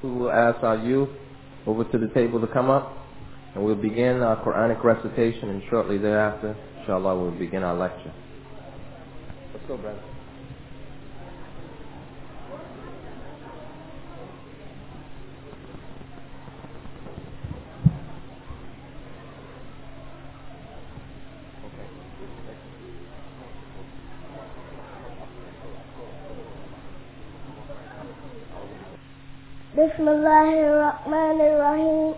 We will ask our youth over to the table to come up, and we'll begin our Quranic recitation, and shortly thereafter, inshallah, we'll begin our lecture. Let's go, brother. بسم الله الرحمن الرحيم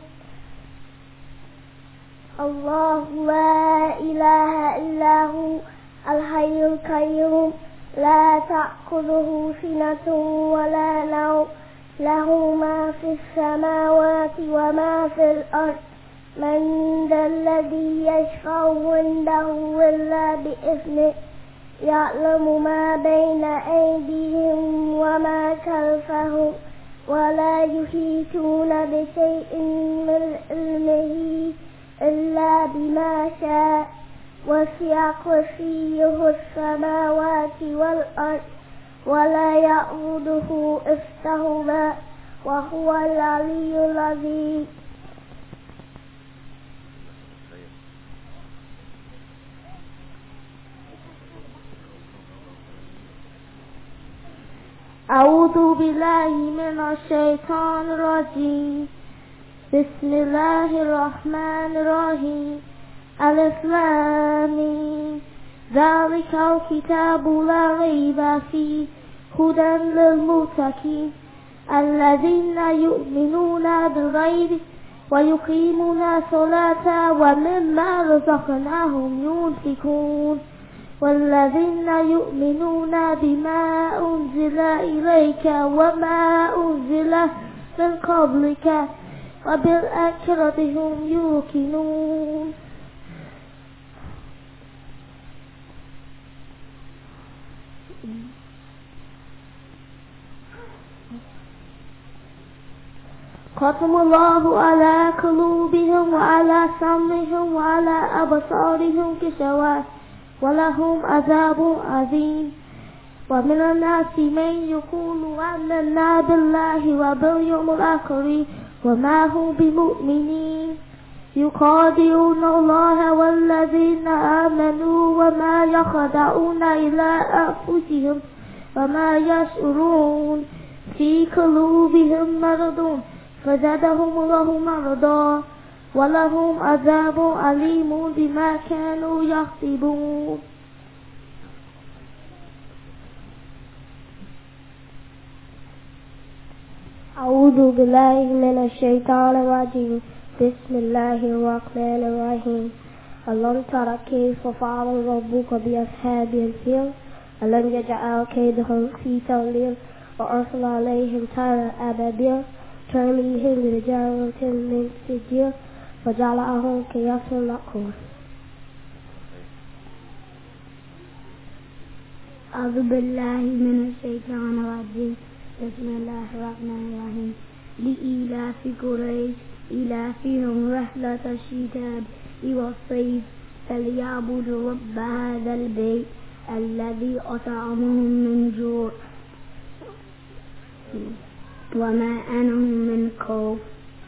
الله لا إله إلا هو الحي القيوم لا تأخذه سنة ولا نوم له ما في السماوات وما في الأرض من ذا الذي يشفع عنده إلا بإذنه يعلم ما بين أيديهم وما خلفهم ولا يحيطون بشيء من علمه إلا بما شاء وسع كرسيه السماوات والأرض ولا يئوده حفظهما وهو العلي العظيم. أعوذ بالله من الشيطان الرجيم بسم الله الرحمن الرحيم ألف لام ميم ذلك الكتاب لا ريب فيه هدى للمتقين الذين يؤمنون بالغيب ويقيمون الصلاة ومما رزقناهم ينفقون والذين يؤمنون بما أنزل إليك وما أنزل من قبلك وبالآخرة هم يوقنون. ختم الله على قلوبهم وعلى سمعهم وعلى أبصارهم غشاوة ولهم عذاب عظيم. ومن الناس من يقول آمنا بالله وباليوم الآخر وما هم بمؤمنين يخادعون الله والذين آمنوا وما يخدعون إلا أنفسهم وما يشعرون في قلوبهم مرض فزادهم الله مرضا ولهم عذاب أليم بما كانوا يكسبون. أعوذ بالله من الشيطان الرجيم بسم الله الرحمن الرحيم ألم تر كيف فعل ربك بأصحاب الفيل ألم يجعل كيدهم في تضليل وأرسل عليهم طيرا أبابيل ترميهم بحجارة من سجيل وجعلهم كياس مأكول. أعوذ بالله من الشيطان الرجيم بسم الله الرحمن الرحيم لإيلاف قريش إيلافهم رحلة الشتاء والصيف فليعبدوا رب هذا البيت الذي أطعمهم من جوع ومأنهم من خوف.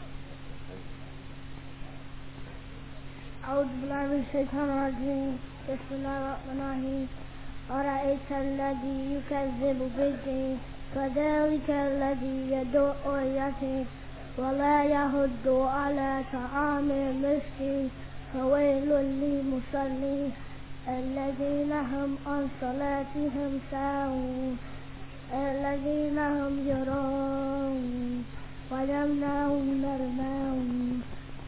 أعوذ بالله من الشيطان الرجيم بسم الله الرحمن الرحيم أرأيت الذي يكذب بالدين فذلك الذي يدعو اليتيم ولا يحض على طعام المسكين فويل للمصلين الذين هم عن صلاتهم ساهون الذين هم يراءون ويمنعون الماعون.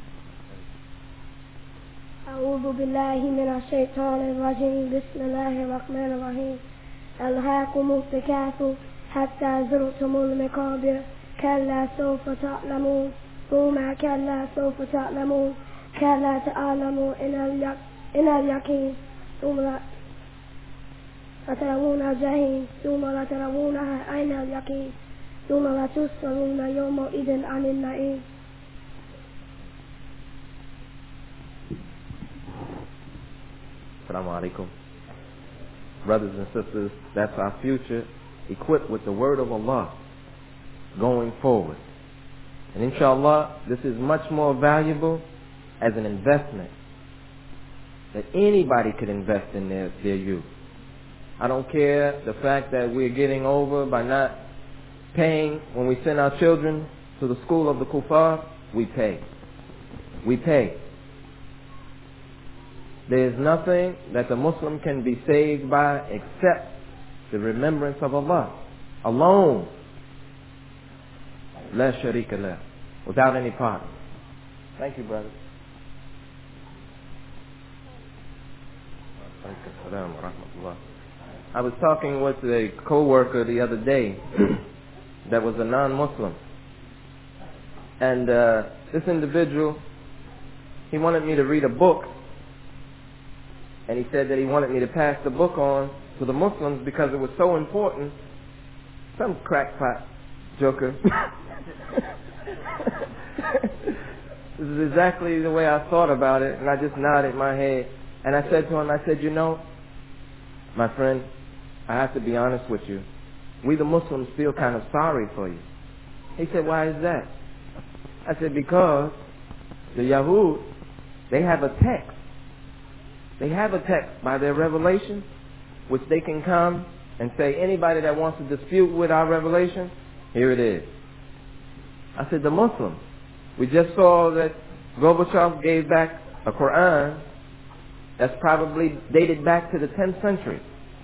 أعوذ بالله من الشيطان الرجيم بسم الله الرحمن الرحيم ألهاكم التكاثر حتى زرتم المقابر كلا سوف تعلمون ثم كلا سوف تعلمون كلا تعلمون إن اليقين ثم لترون الجحيم ثم لترونها عين اليقين ثم لتسألون يومئذ عن النعيم. Assalamu alaikum. Brothers and sisters, that's our future, equipped with the word of Allah going forward. And inshallah, this is much more valuable as an investment that anybody could invest in their youth. I don't care the fact that we're getting over by not paying when we send our children to the school of the kuffar. We pay. We pay. There is nothing that the Muslim can be saved by except the remembrance of Allah alone. La sharika lah. Without any partner. Thank you, brother. I was talking with a co-worker the other day that was a non-Muslim. And this individual, he wanted me to read a book. And he said that he wanted me to pass the book on to the Muslims because it was so important. Some crackpot joker. This is exactly the way I thought about it, and I just nodded my head. And I said to him, I said, you know, my friend, I have to be honest with you. We the Muslims feel kind of sorry for you. He said, why is that? I said, because the Yahud, they have a text. They have a text by their revelation, which they can come and say, anybody that wants to dispute with our revelation, here it is. I said, the Muslims. We just saw that Gorbachev gave back a Quran that's probably dated back to the 10th century.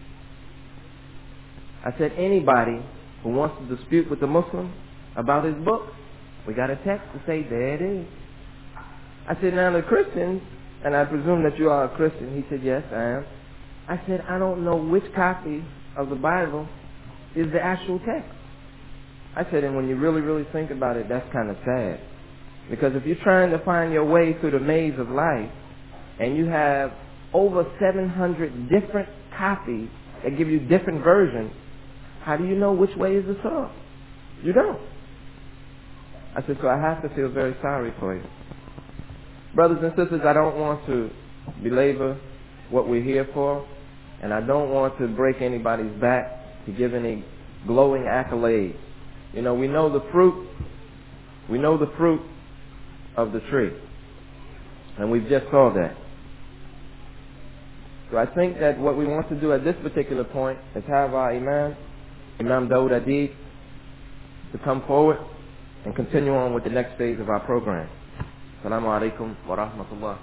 I said, anybody who wants to dispute with the Muslim about his book, we got a text to say, there it is. I said, now the Christians, and I presume that you are a Christian. He said, yes, I am. I said, I don't know which copy of the Bible is the actual text. I said, and when you really, really think about it, that's kind of sad. Because if you're trying to find your way through the maze of life, and you have over 700 different copies that give you different versions, how do you know which way is the source? You don't. I said, so I have to feel very sorry for you. Brothers and sisters, I don't want to belabor what we're here for, and I don't want to break anybody's back to give any glowing accolades. You know, we know the fruit of the tree. And we've just saw that. So I think that what we want to do at this particular point is have our Imam Dawood Adib, to come forward and continue on with the next phase of our program. Assalamu alaikum wa rahmatullah.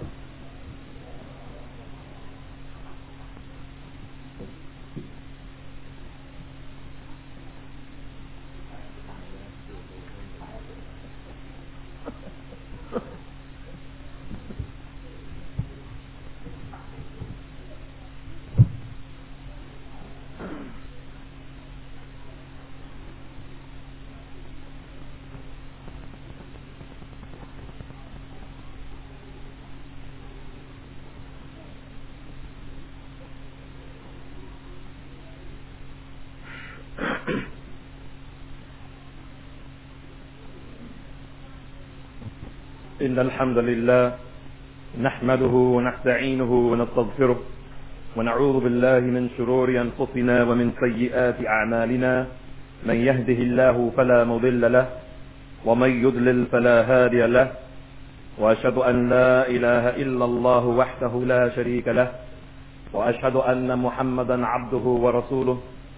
إن الحمد لله نحمده ونستعينه ونستغفره ونعوذ بالله من شرور أنفسنا ومن سيئات أعمالنا من يهده الله فلا مضل له ومن يضلل فلا هادي له وأشهد أن لا إله إلا الله وحده لا شريك له وأشهد أن محمدا عبده ورسوله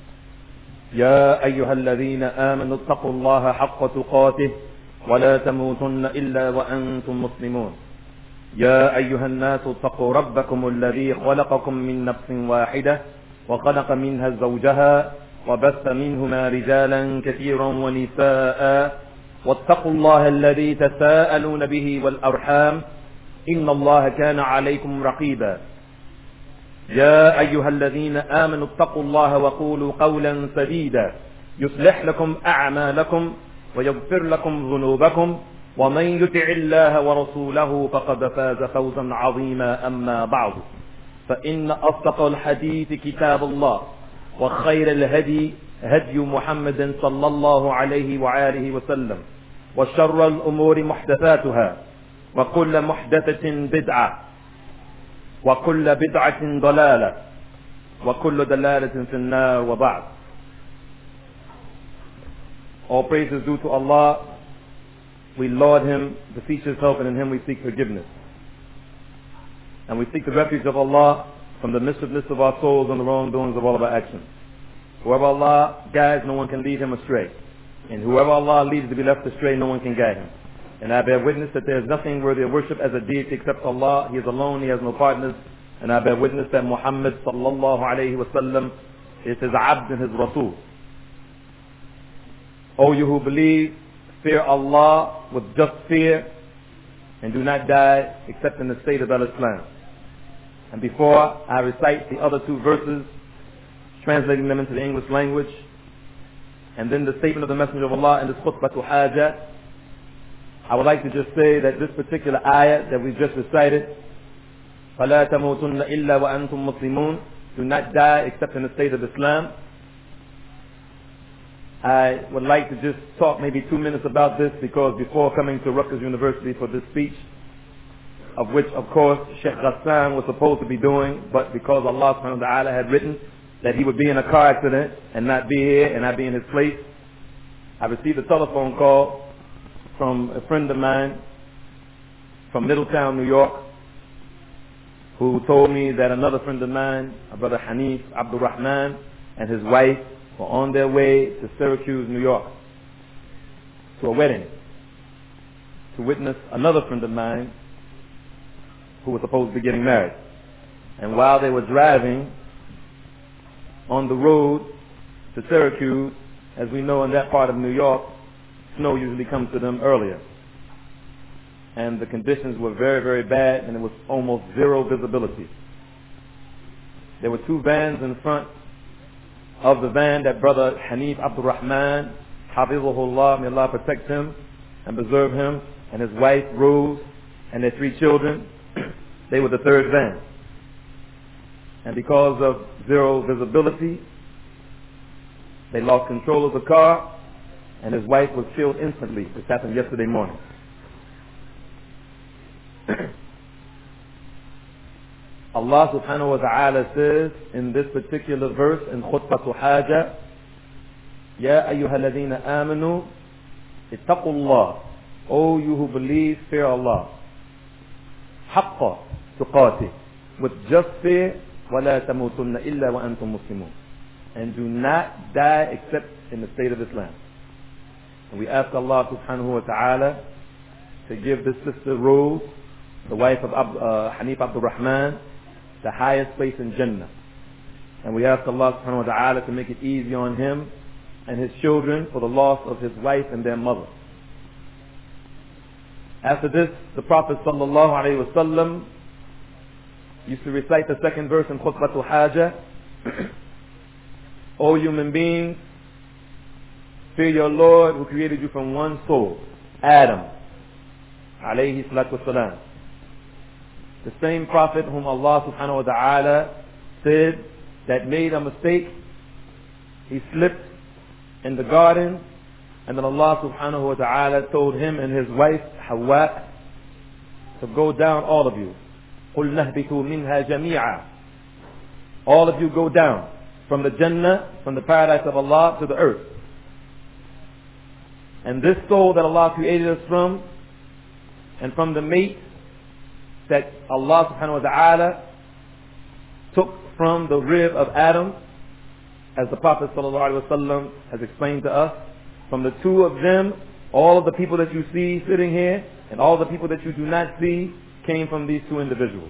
يا أيها الذين آمنوا اتقوا الله حق تقاته ولا تموتن إلا وأنتم مسلمون يا أيها الناس اتقوا ربكم الذي خلقكم من نفس واحدة وخلق منها زوجها وبث منهما رجالا كثيرا ونساء واتقوا الله الذي تساءلون به والأرحام إن الله كان عليكم رقيبا يا أيها الذين آمنوا اتقوا الله وقولوا قولا سديدا يصلح لكم أعمالكم ويغفر لكم ذنوبكم ومن يطع الله ورسوله فقد فاز فوزا عظيما أما بعد فإن أصدق الحديث كتاب الله وخير الهدي هدي محمد صلى الله عليه وآله وسلم وشر الأمور محدثاتها وكل محدثة بدعة وكل بدعة ضلالة وكل ضلالة في النار وبعد. All praise is due to Allah, we laud Him, beseech His help, and in Him we seek forgiveness. And we seek the refuge of Allah from the mischievousness of our souls and the wrongdoings of all of our actions. Whoever Allah guides, no one can lead him astray. And whoever Allah leads to be left astray, no one can guide him. And I bear witness that there is nothing worthy of worship as a deity except Allah. He is alone, He has no partners. And I bear witness that Muhammad sallallahu alayhi wa sallam is His abd and His rasul. O you who believe, fear Allah with just fear, and do not die except in the state of al-Islam. And before I recite the other two verses, translating them into the English language, and then the statement of the Messenger of Allah in this khutbah haja, I would like to just say that this particular ayah that we just recited, فَلَا تَمُوتُنَّ إِلَّا وَأَنْتُمْ مُسْلِمُونَ, do not die except in the state of Islam. I would like to just talk maybe 2 minutes about this, because before coming to Rutgers University for this speech, of which of course Sheikh Ghassan was supposed to be doing, but because Allah subhanahu wa ta'ala had written that he would be in a car accident and not be here and not be in his place, I received a telephone call from a friend of mine from Middletown, New York, who told me that another friend of mine, Brother Hanif Abdul Rahman, and his wife were on their way to Syracuse, New York, to a wedding, to witness another friend of mine who was supposed to be getting married. And while they were driving on the road to Syracuse, as we know in that part of New York, snow usually comes to them earlier. And the conditions were very, very bad, and it was almost zero visibility. There were two vans in front of the van that Brother Hanif Abdul Rahman, Hafizahullah, may Allah protect him and preserve him, and his wife Rose and their 3 children. They were the third van. And because of zero visibility, they lost control of the car, and his wife was killed instantly. This happened yesterday morning. Allah subhanahu wa ta'ala says in this particular verse in Khutbah Haja, Ya ayyuhalladhina amanu ittaqullah, O you who believe, fear Allah, haqqa tuqatih, with just fear, وَلَا تَمُوتُنَّ إِلَّا وَأَنْتُمْ مُسْلِمُونَ, and do not die except in the state of Islam. And we ask Allah subhanahu wa ta'ala to give this sister Rose, the wife of Hanif Abdul Rahman, the highest place in Jannah. And we ask Allah subhanahu wa ta'ala to make it easy on him and his children for the loss of his wife and their mother. After this, the Prophet sallallahu alayhi wa sallam used to recite the second verse in Khutbatul Haja. O human beings, fear your Lord who created you from one soul, Adam alayhi salatu wasalam. The same Prophet whom Allah subhanahu wa ta'ala said that made a mistake. He slipped in the garden, and then Allah subhanahu wa ta'ala told him and his wife Hawa to go down, all of you. قُلْ نَهْبِتُوا مِنْهَا جَمِيعًا, all of you go down from the Jannah, from the paradise of Allah, to the earth. And this soul that Allah created us from, and from the mate that Allah subhanahu wa ta'ala took from the rib of Adam, as the Prophet sallallahu alaihi wasallam has explained to us, from the two of them, all of the people that you see sitting here, and all the people that you do not see, came from these two individuals.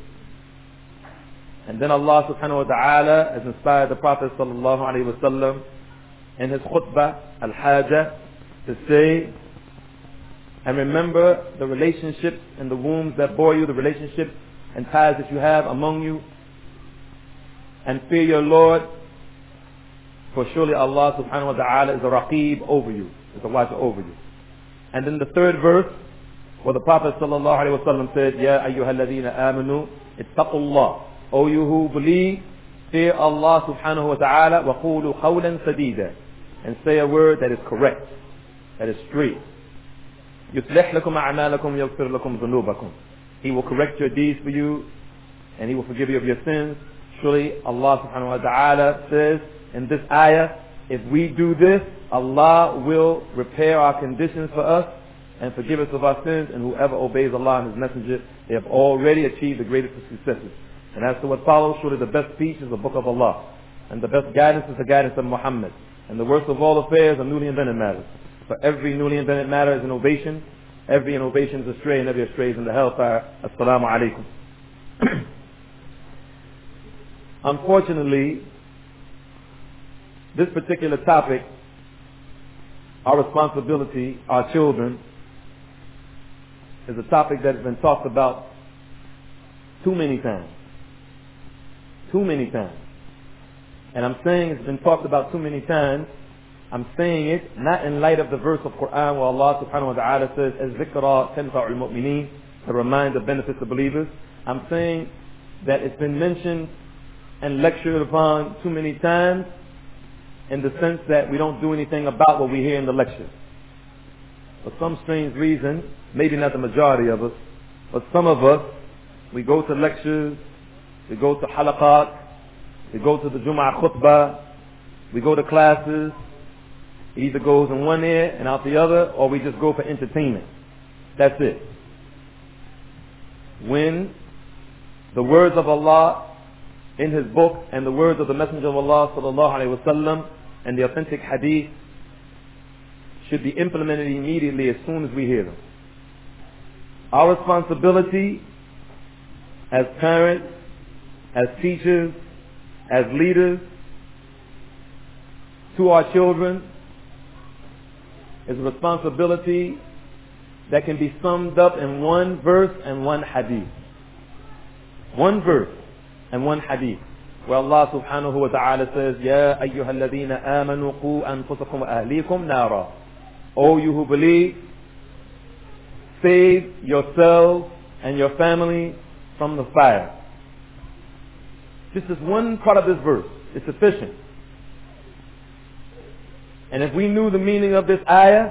And then Allah subhanahu wa ta'ala has inspired the Prophet sallallahu alaihi wasallam in his khutbah al-Haja to say, and remember the relationships and the wombs that bore you, the relationships and ties that you have among you, and fear your Lord, for surely Allah subhanahu wa ta'ala is a raqib over you, is a watcher over you. And then the third verse, where the Prophet sallallahu alaihi wasallam said, Ya ayyuhalladhina amanu ittaqullah, O you who believe, fear Allah subhanahu wa ta'ala, wa qulu qawlan sadida, and say a word that is correct, that is straight. يُصْلِحْ لَكُمْ أَعْمَالَكُمْ يَغْفِرْ لَكُمْ ذُنُوبَكُمْ, He will correct your deeds for you, and He will forgive you of your sins. Surely Allah subhanahu wa ta'ala says in this ayah, if we do this, Allah will repair our conditions for us, and forgive us of our sins, and whoever obeys Allah and His Messenger, they have already achieved the greatest of successes. And as to what follows, surely the best speech is the book of Allah, and the best guidance is the guidance of Muhammad, and the worst of all affairs are newly invented matters. For every newly invented matter is innovation, every innovation is astray, and every astray is in the hellfire. Assalamu alaikum. Unfortunately, this particular topic, our responsibility, our children, is a topic that has been talked about too many times. Too many times. And I'm saying it's been talked about too many times. I'm saying it not in light of the verse of Quran where Allah subhanahu wa ta'ala says, "Az-zikra tanfa'ul mu'mineen," to remind the benefits of believers. I'm saying that it's been mentioned and lectured upon too many times in the sense that we don't do anything about what we hear in the lecture. For some strange reason, maybe not the majority of us, but some of us, we go to lectures, we go to halaqat, we go to the Jum'ah khutbah, we go to classes. It either goes in one ear and out the other, or we just go for entertainment. That's it. When the words of Allah in His book and the words of the Messenger of Allah sallallahu alaihi wasallam and the authentic hadith should be implemented immediately as soon as we hear them. Our responsibility as parents, as teachers, as leaders to our children is a responsibility that can be summed up in one verse and one hadith. One verse and one hadith. Where Allah subhanahu wa ta'ala says, "Ya ayyuhalladhina amanu qu anfusakum wa ahlikum nara." O you who believe, save yourselves and your family from the fire. Just this one part of this verse is sufficient. And if we knew the meaning of this ayah,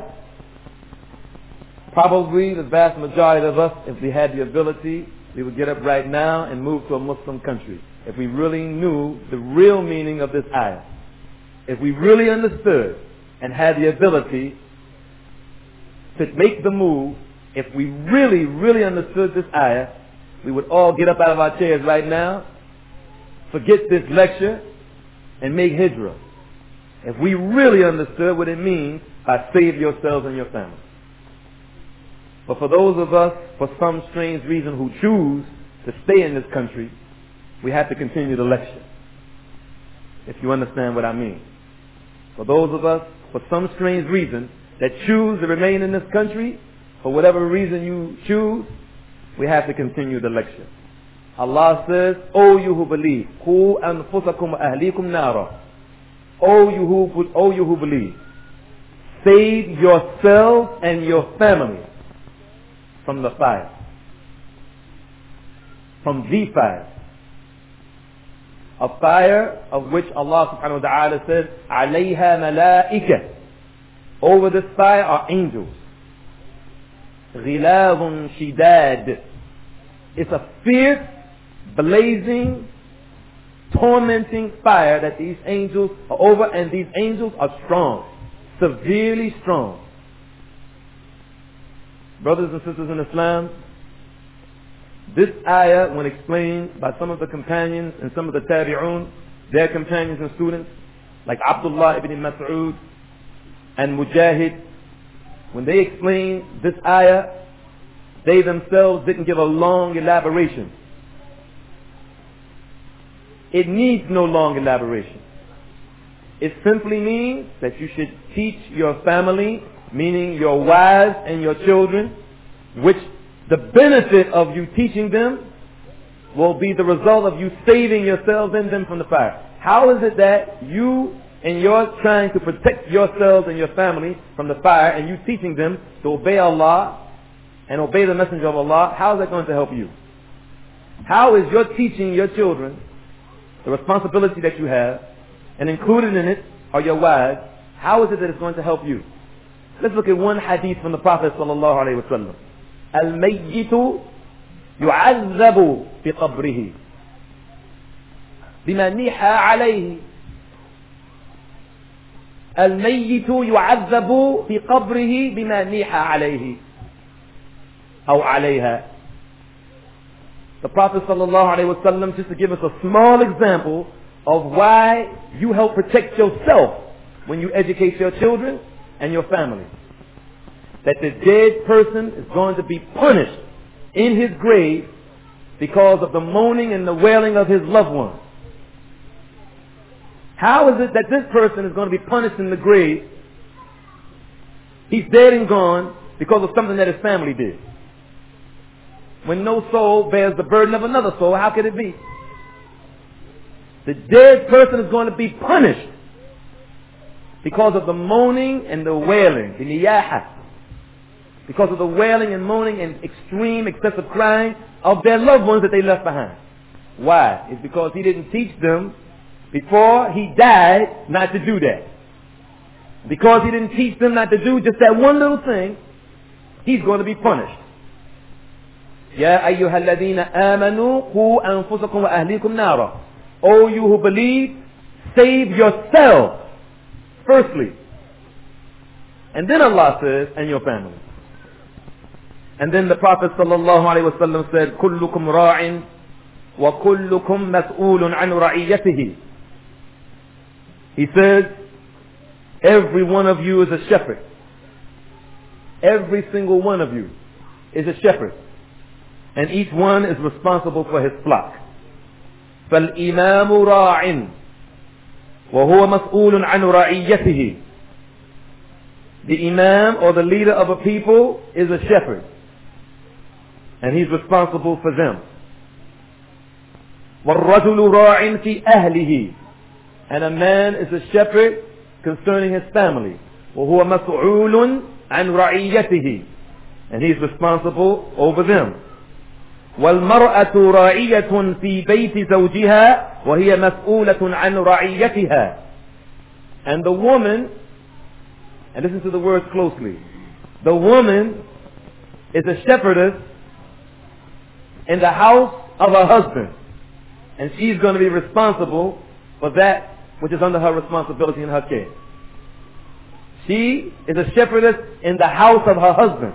probably the vast majority of us, if we had the ability, we would get up right now and move to a Muslim country. If we really knew the real meaning of this ayah. If we really understood and had the ability to make the move, if we really, really understood this ayah, we would all get up out of our chairs right now, forget this lecture, and make hijrah. If we really understood what it means by save yourselves and your family. But for those of us, for some strange reason, who choose to stay in this country, we have to continue the lecture. If you understand what I mean. For those of us, for some strange reason, that choose to remain in this country, for whatever reason you choose, we have to continue the lecture. Allah says, "O you who believe, qu anfusakum wa ahlikum nara." O you who believe, save yourselves and your family from the fire. From the fire. A fire of which Allah subhanahu wa ta'ala says, "Alayha malaika." Over this fire are angels. Ghilazun shidad. It's a fierce, blazing, tormenting fire that these angels are over, and these angels are strong. Severely strong. Brothers and sisters in Islam, this ayah, when explained by some of the companions and some of the tabi'un, their companions and students, like Abdullah ibn Mas'ud and Mujahid, when they explained this ayah, they themselves didn't give a long elaboration. It needs no long elaboration. It simply means that you should teach your family, meaning your wives and your children, which the benefit of you teaching them will be the result of you saving yourselves and them from the fire. How is it that you and you're trying to protect yourselves and your family from the fire, and you teaching them to obey Allah and obey the Messenger of Allah? How is that going to help you? How is your teaching your children the responsibility that you have, and included in it are your wives? How is it that it's going to help you? Let's look at one hadith from the Prophet sallallahu alaihi wasallam. Al-mayyitu yu'azzabu fi qabrihi bima niha alayhi. Al-mayyitu yu'azzabu fi qabrihi bima niha alayhi. أو عليها. The Prophet ﷺ, just to give us a small example of why you help protect yourself when you educate your children and your family. That the dead person is going to be punished in his grave because of the moaning and the wailing of his loved ones. How is it that this person is going to be punished in the grave? He's dead and gone because of something that his family did. When no soul bears the burden of another soul, how could it be? The dead person is going to be punished because of the moaning and the wailing, the niyaha. Because of the wailing and moaning and extreme excessive crying of their loved ones that they left behind. Why? It's because he didn't teach them before he died not to do that. Because he didn't teach them not to do just that one little thing, he's going to be punished. يا أيها الذين آمنوا قوا أنفسكم وأهليكم نارا. O you who believe, save yourself firstly. And then Allah says, and your family. And then the Prophet ﷺ said, كلكم راع وكلكم مسؤول عن رعيته. He says, every one of you is a shepherd. Every single one of you is a shepherd. And each one is responsible for his flock. فالإمام راع وهو مسؤول عن رعيته. The imam or the leader of a people is a shepherd. And he's responsible for them. والرجل راع في أهله. And a man is a shepherd concerning his family. وهو مسؤول عن رعيته. And he's responsible over them. والمرأة راعية في بيت زوجها وهي مسؤولة عن رعيتها. And the woman, and listen to the words closely, the woman is a shepherdess in the house of her husband. And she's going to be responsible for that which is under her responsibility and her care. She is a shepherdess in the house of her husband.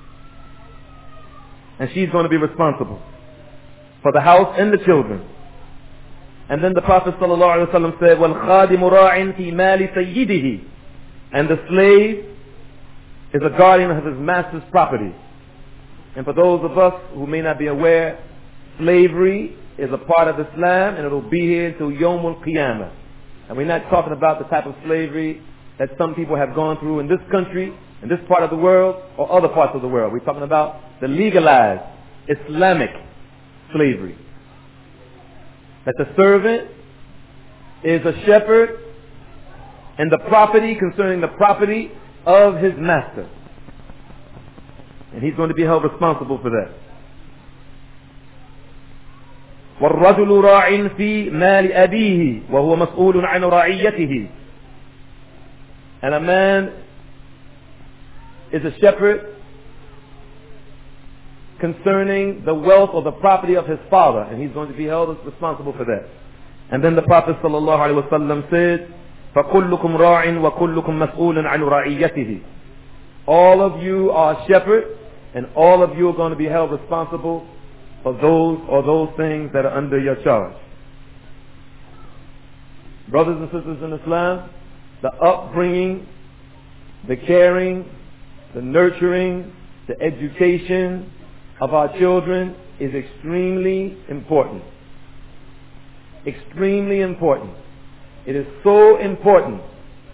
And she's going to be responsible for the house and the children. And then the Prophet ﷺ said, وَالْخَادِمُ رَاعٍ فِي مَالِ سَيِّدِهِ. And the slave is a guardian of his master's property. And for those of us who may not be aware, slavery is a part of Islam and it will be here until Yawmul Qiyamah. And we're not talking about the type of slavery that some people have gone through in this country, in this part of the world, or other parts of the world. We're talking about the legalized Islamic slavery. That the servant is a shepherd and the property concerning the property of his master. And he's going to be held responsible for that. وَالرَّجُلُ رَاعٍ فِي مَالِ أَبِيهِ وَهُوَ مَسْئُولٌ عَنْ رَعِيَّتِهِ. And a man is a shepherd concerning the wealth or the property of his father, and he's going to be held responsible for that. And then the Prophet ﷺ said, فَكُلُّكُمْ رَاعٍ وَكُلُّكُمْ مَسْئُولٌ عَنْ رَعِيَّتِهِ. All of you are shepherds, and all of you are going to be held responsible for those things that are under your charge. Brothers and sisters in Islam, the upbringing, the caring, the nurturing, the education of our children is extremely important. Extremely important. It is so important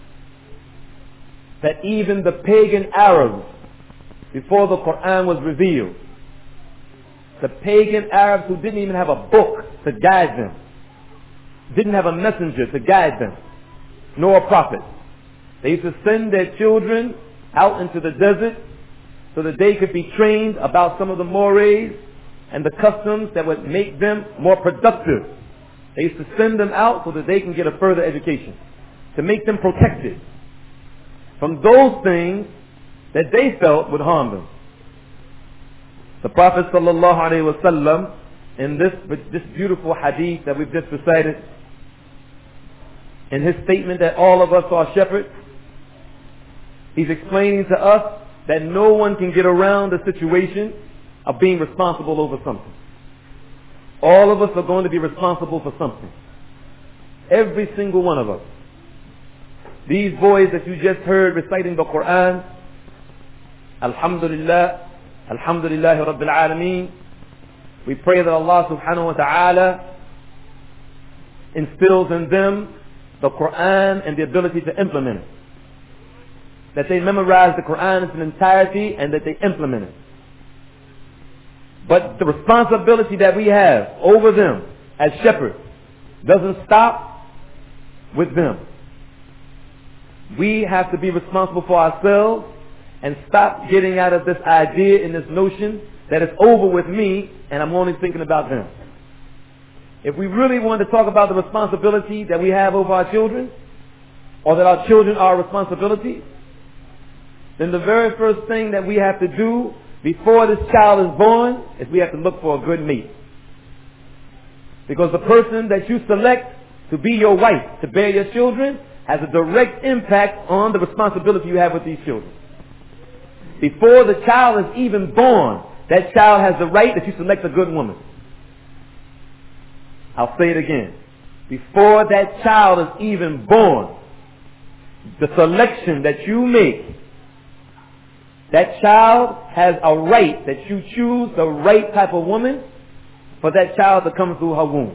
that even the pagan Arabs, before the Quran was revealed, the pagan Arabs who didn't even have a book to guide them, didn't have a messenger to guide them, nor a prophet, they used to send their children out into the desert so that they could be trained about some of the mores and the customs that would make them more productive. They used to send them out so that they can get a further education, to make them protected from those things that they felt would harm them. The Prophet ﷺ, in this beautiful hadith that we've just recited, in his statement that all of us are shepherds, he's explaining to us that no one can get around the situation of being responsible over something. All of us are going to be responsible for something. Every single one of us. These boys that you just heard reciting the Quran, Alhamdulillah, Alhamdulillahi Rabbil Alameen, we pray that Allah subhanahu wa ta'ala instills in them the Quran and the ability to implement it. That they memorize the Quran in its entirety and that they implement it. But the responsibility that we have over them as shepherds doesn't stop with them. We have to be responsible for ourselves and stop getting out of this idea and this notion that it's over with me and I'm only thinking about them. If we really want to talk about the responsibility that we have over our children, or that our children are our responsibility, then the very first thing that we have to do before this child is born is we have to look for a good mate. Because the person that you select to be your wife, to bear your children, has a direct impact on the responsibility you have with these children. Before the child is even born, that child has the right that you select a good woman. I'll say it again. Before that child is even born, the selection that you make, that child has a right that you choose the right type of woman for that child to come through her womb.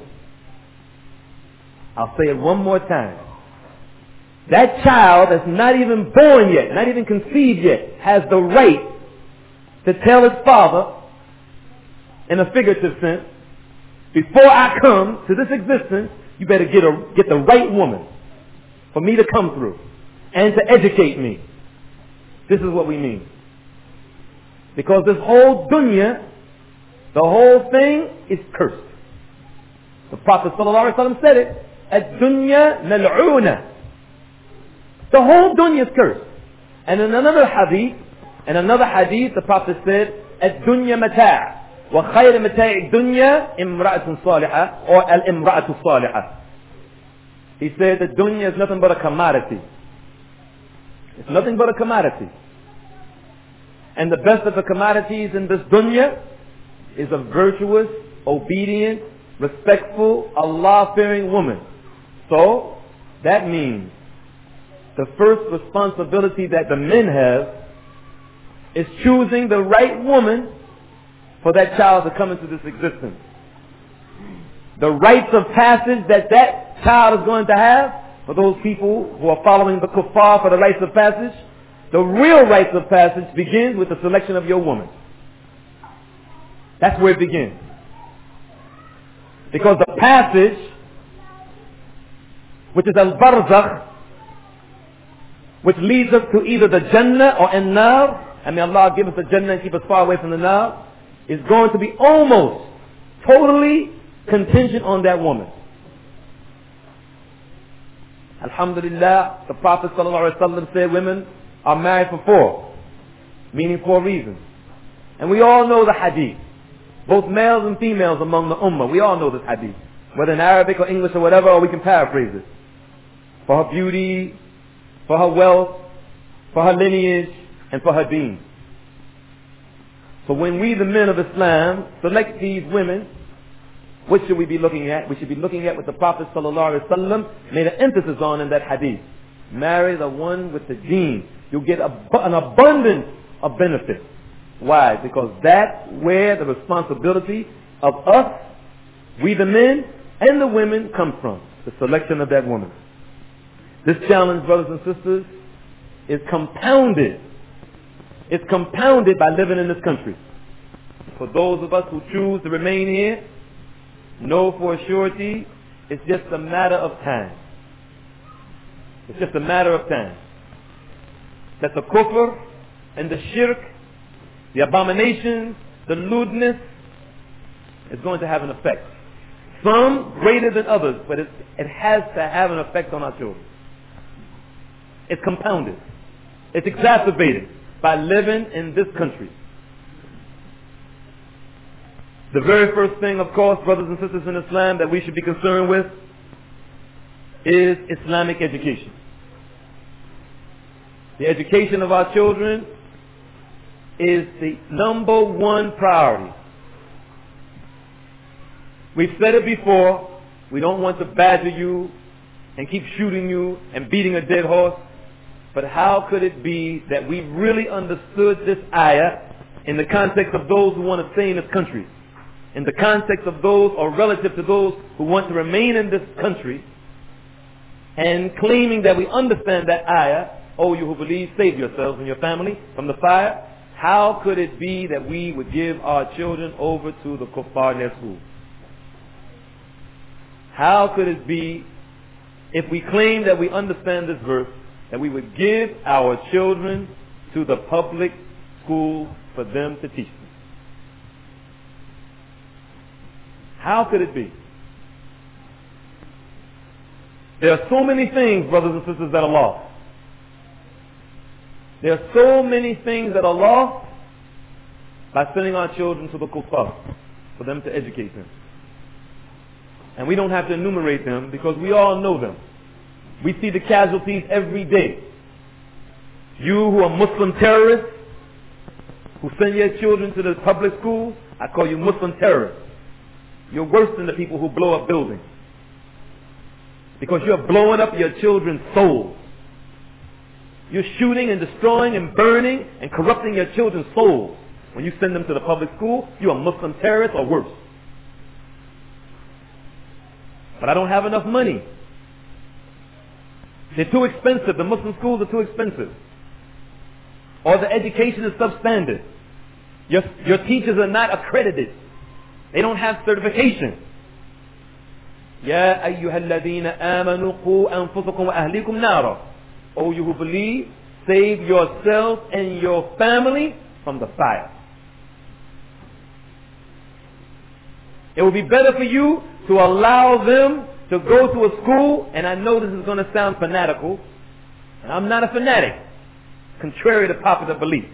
I'll say it one more time. That child that's not even born yet, not even conceived yet, has the right to tell his father, in a figurative sense, before I come to this existence, you better get the right woman for me to come through and to educate me. This is what we mean. Because this whole dunya, the whole thing is cursed. The Prophet ﷺ said it, Ad-dunya mal'una. The whole dunya is cursed. And in another hadith, the Prophet said, Ad-dunya mata'. Wa khayr mata'i dunya imra'atun salihah, or al-imra'atu salihah. He said the dunya is nothing but a commodity. It's nothing but a commodity. And the best of the commodities in this dunya is a virtuous, obedient, respectful, Allah-fearing woman. So, that means the first responsibility that the men have is choosing the right woman for that child to come into this existence. The rites of passage that child is going to have, for those people who are following the kuffar for the rites of passage, the real rites of passage begins with the selection of your woman. That's where it begins. Because the passage, which is al-barzakh, which leads us to either the Jannah or an-nar, and may Allah give us the Jannah and keep us far away from the nar, is going to be almost totally contingent on that woman. Alhamdulillah, the Prophet ﷺ said women are married for 4, meaning 4 reasons. And we all know the hadith. Both males and females among the ummah, we all know this hadith. Whether in Arabic or English or whatever, or we can paraphrase it. For her beauty, for her wealth, for her lineage, and for her deen. So when we, the men of Islam, select these women, what should we be looking at? We should be looking at what the Prophet ﷺ made an emphasis on in that hadith. Marry the one with the deen. You'll get an abundance of benefits. Why? Because that's where the responsibility of us, we the men and the women, comes from. The selection of that woman. This challenge, brothers and sisters, is compounded. It's compounded by living in this country. For those of us who choose to remain here, know for a surety, it's just a matter of time. It's just a matter of time. That the kufr and the shirk, the abominations, the lewdness, is going to have an effect. Some greater than others, but it has to have an effect on our children. It's compounded. It's exacerbated by living in this country. The very first thing, of course, brothers and sisters in Islam, that we should be concerned with is Islamic education. The education of our children is the number one priority. We've said it before. We don't want to badger you and keep shooting you and beating a dead horse. But how could it be that we really understood this ayah in the context of those who want to stay in this country, in the context of those or relative to those who want to remain in this country, and claiming that we understand that ayah, "Oh, you who believe, save yourselves and your family from the fire"? How could it be that we would give our children over to the kuffar in their school? How could it be, if we claim that we understand this verse, that we would give our children to the public school for them to teach them? How could it be? There are so many things, brothers and sisters, that are lost. There are so many things that are lost by sending our children to the kuffar for them to educate them. And we don't have to enumerate them because we all know them. We see the casualties every day. You who are Muslim terrorists, who send your children to the public schools, I call you Muslim terrorists. You're worse than the people who blow up buildings. Because you're blowing up your children's souls. You're shooting and destroying and burning and corrupting your children's souls. When you send them to the public school, you're a Muslim terrorist or worse. But I don't have enough money. They're too expensive. The Muslim schools are too expensive. Or the education is substandard. Your teachers are not accredited. They don't have certification. يَا أَيُّهَا الَّذِينَ آمَنُوا قُوا أَنفُسَكُمْ وَأَهْلِيكُمْ نَارًا. O you who believe, save yourself and your family from the fire. It would be better for you to allow them to go to a school, and I know this is going to sound fanatical, and I'm not a fanatic, contrary to popular belief.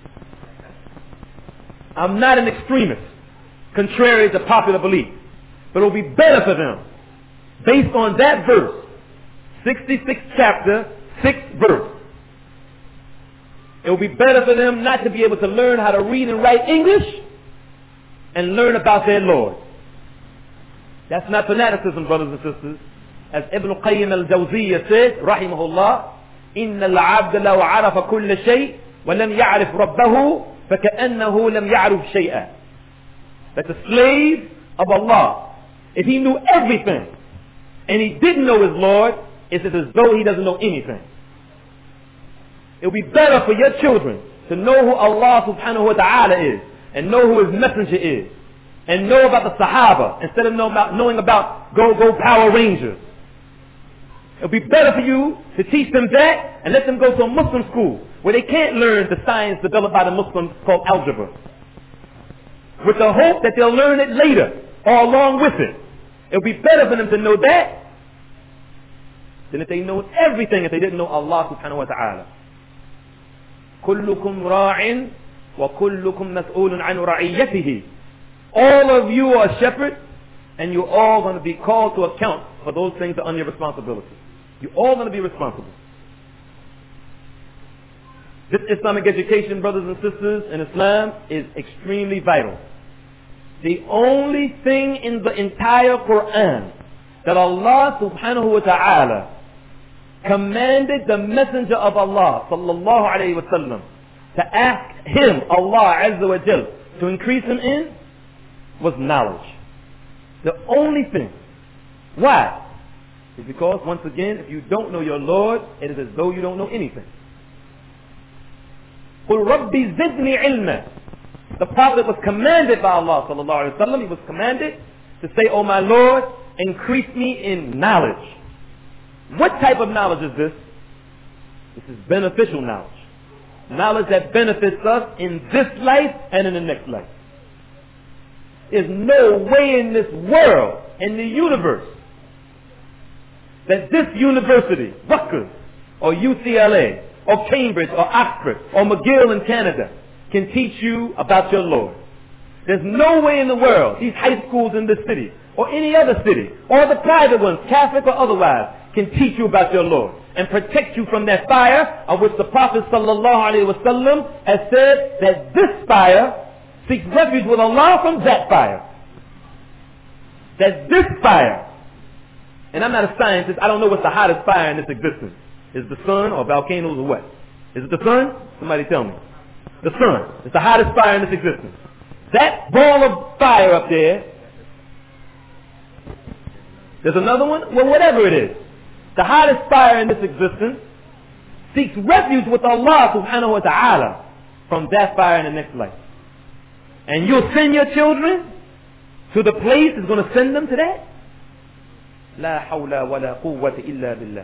I'm not an extremist, contrary to popular belief. But it will be better for them, based on that verse, 66th chapter, 6th verse. It will be better for them not to be able to learn how to read and write English and learn about their Lord. That's not fanaticism, brothers and sisters. As Ibn Qayyim al-Jawziyya said, rahimahullah, إِنَّ الْعَبْدَ لَوْ عَرَفَ كُلَّ شَيْءٍ وَلَمْ يَعْرِفْ رَبَّهُ فَكَأَنَّهُ لَمْ يَعْرِفْ شَيْئًا. That the slave of Allah, if he knew everything and he didn't know his Lord, it's as though he doesn't know anything. It would be better for your children to know who Allah subhanahu wa ta'ala is, and know who his messenger is, and know about the Sahaba instead of knowing about Go Power Rangers. It would be better for you to teach them that and let them go to a Muslim school where they can't learn the science developed by the Muslims called algebra, with the hope that they'll learn it later or along with it. It would be better for them to know that than if they know everything if they didn't know Allah subhanahu wa ta'ala. كُلُّكُمْ رَاعٍ وَكُلُّكُمْ مَسْئُولٌ عَنْ رَعِيَّتِهِ. All of you are shepherds, and you're all going to be called to account for those things that are under your responsibility. You're all going to be responsible. This Islamic education, brothers and sisters, in Islam is extremely vital. The only thing in the entire Quran that Allah subhanahu wa ta'ala commanded the messenger of Allah sallallahu alayhi wa sallam to ask him, Allah azza wa jal, to increase him in was knowledge. The only thing. Why? It's because, once again, if you don't know your Lord, it is as though you don't know anything. قُلْ رَبِّ زِدْنِي عِلْمًا. The Prophet was commanded by Allah sallallahu alayhi wa sallam, he was commanded to say, "Oh my Lord, increase me in knowledge." What type of knowledge is this? This is beneficial knowledge. Knowledge that benefits us in this life and in the next life. There's no way in this world, in the universe, that this university, Rutgers, or UCLA, or Cambridge, or Oxford, or McGill in Canada, can teach you about your Lord. There's no way in the world these high schools in this city, or any other city, or the private ones, Catholic or otherwise, can teach you about your Lord. and protect you from that fire, of which the Prophet ﷺ has said that this fire seeks refuge with Allah from that fire. That this fire, and I'm not a scientist, I don't know what's the hottest fire in this existence. Is it the sun or volcanoes or what? Is it the sun? Somebody tell me. The sun. It's the hottest fire in this existence. That ball of fire up there, there's another one? Well, whatever it is. The hottest fire in this existence seeks refuge with Allah subhanahu wa ta'ala from that fire in the next life. And you'll send your children to the place that's going to send them to that? La hawla wa la quwwata illa billah.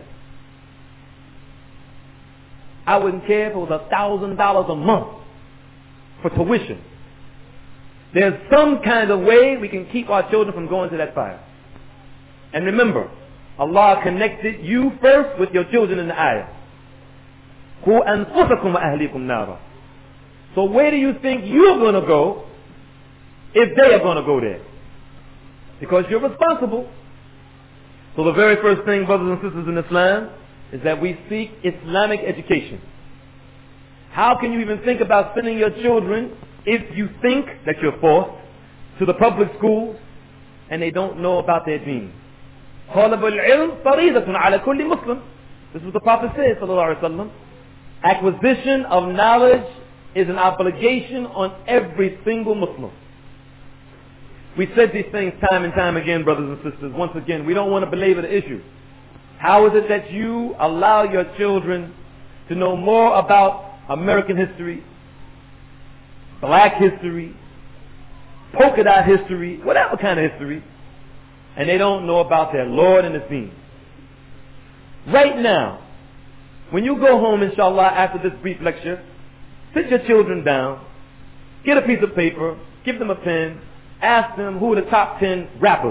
I wouldn't care if it was $1,000 a month for tuition. There's some kind of way we can keep our children from going to that fire. And remember, Allah connected you first with your children in the ayah. Qu anfusakum wa ahlikum nara. So where do you think you're going to go if they are going to go there? Because you're responsible. So the very first thing, brothers and sisters in Islam, is that we seek Islamic education. How can you even think about sending your children if you think that you're forced to the public schools and they don't know about their deen? طَلَبُ الْعِلْمِ فَرِيضَةٌ عَلَى كُلِّ مُسْلِمٍ. This is what the Prophet said, sallallahu alaihi wasallam. Acquisition of knowledge is an obligation on every single Muslim. We said these things time and time again, brothers and sisters. Once again, we don't want to belabor the issue. How is it that you allow your children to know more about American history, black history, polka dot history, whatever kind of history, and they don't know about their Lord and His deen? Right now, when you go home, inshallah, after this brief lecture, sit your children down, get a piece of paper, give them a pen, ask them who are the top 10 rappers.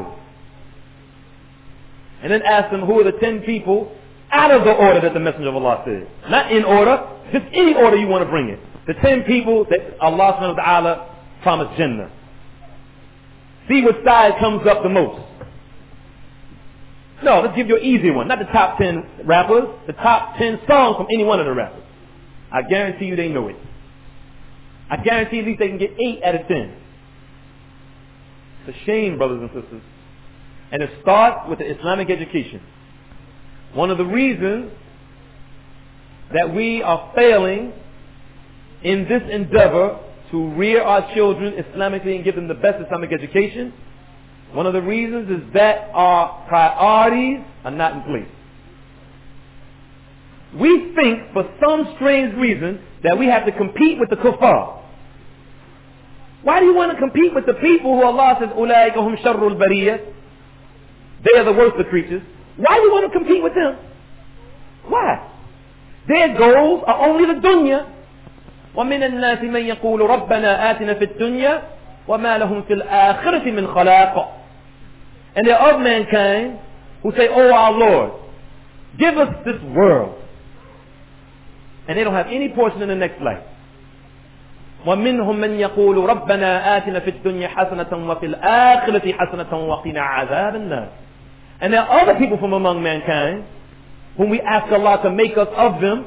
And then ask them who are the 10 people out of the order that the Messenger of Allah said. Not in order, just any order you want to bring it. The 10 people that Allah subhanahu wa ta'ala promised Jannah. See what side comes up the most. No, let's give you an easy one. Not the top 10 rappers, the top 10 songs from any one of the rappers. I guarantee you they know it. I guarantee at least they can get 8 out of 10. It's a shame, brothers and sisters. And it starts with the Islamic education. One of the reasons that we are failing in this endeavor to rear our children Islamically and give them the best Islamic education, one of the reasons is that our priorities are not in place. We think, for some strange reason, that we have to compete with the kuffar. Why do you want to compete with the people who Allah says, أُولَٰئِكَ هُمْ شَرُّ الْبَرِيَّةِ? They are the worst of creatures. Why do you want to compete with them? Why? Their goals are only the dunya. وَمِنَ النَّاسِ مَنْ يَقُولُ رَبَّنَا آتِنَا فِي الدُّنْيَا وَمَا لَهُمْ فِي الْآخِرَةِ مِنْ خَلَاقٍ. And there are of mankind who say, oh our Lord, give us this world. And they don't have any portion in the next life. وَمِنْهُمْ مَنْ يَقُولُ رَبَّنَا آتِنَا فِي الدُّنْيَا حَسَنَةً وَفِي الْآخِرَةِ حَسَنَةً وَقِنَا عَذَابَ النَّارِ. And there are other people from among mankind whom we ask Allah to make us of them,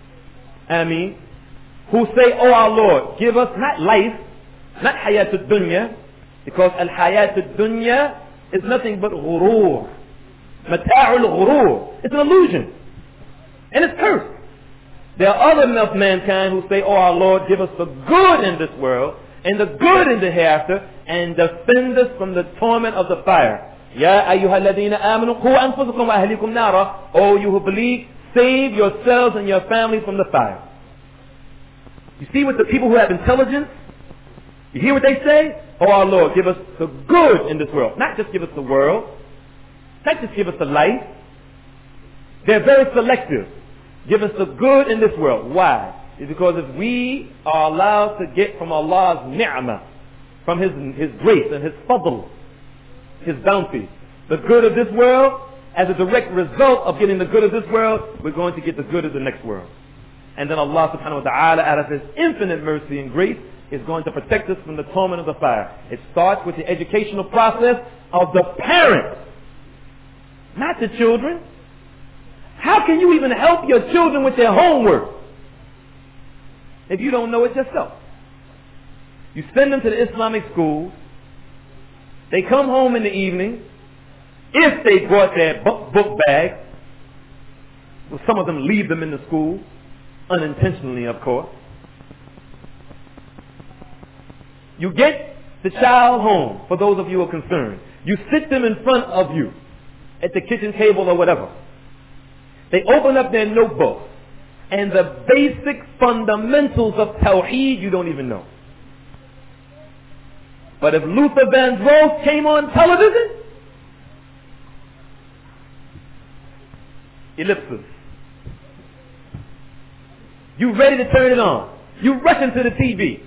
who say, oh our Lord, give us not life, not hayatul dunya, because al-hayatul dunya is nothing but ghurur. Mata'ul ghurur. It's an illusion. And it's cursed. There are other enough mankind who say, oh our Lord, give us the good in this world and the good in the hereafter and defend us from the torment of the fire. Ya ayyuhalladhina amanu qu anfusakum wa ahlikum nara. Oh, you who believe, save yourselves and your families from the fire. You see what the people who have intelligence, you hear what they say? Oh our Lord, give us the good in this world. Not just give us the world. Not just give us the life. They're very selective. Give us the good in this world. Why? It's because if we are allowed to get from Allah's ni'mah, from His grace and His fadl, His bounty, the good of this world, as a direct result of getting the good of this world, we're going to get the good of the next world. And then Allah subhanahu wa ta'ala, out of His infinite mercy and grace, is going to protect us from the torment of the fire. It starts with the educational process of the parents, not the children. How can you even help your children with their homework if you don't know it yourself? You send them to the Islamic schools. They come home in the evening. If they brought their book bag, well, some of them leave them in the school, unintentionally, of course. You get the child home, for those of you who are concerned. You sit them in front of you at the kitchen table or whatever. They open up their notebook, and the basic fundamentals of Tawheed you don't even know. But if Luther Vandross came on television, ellipsis. You ready to turn it on. You rush into the TV.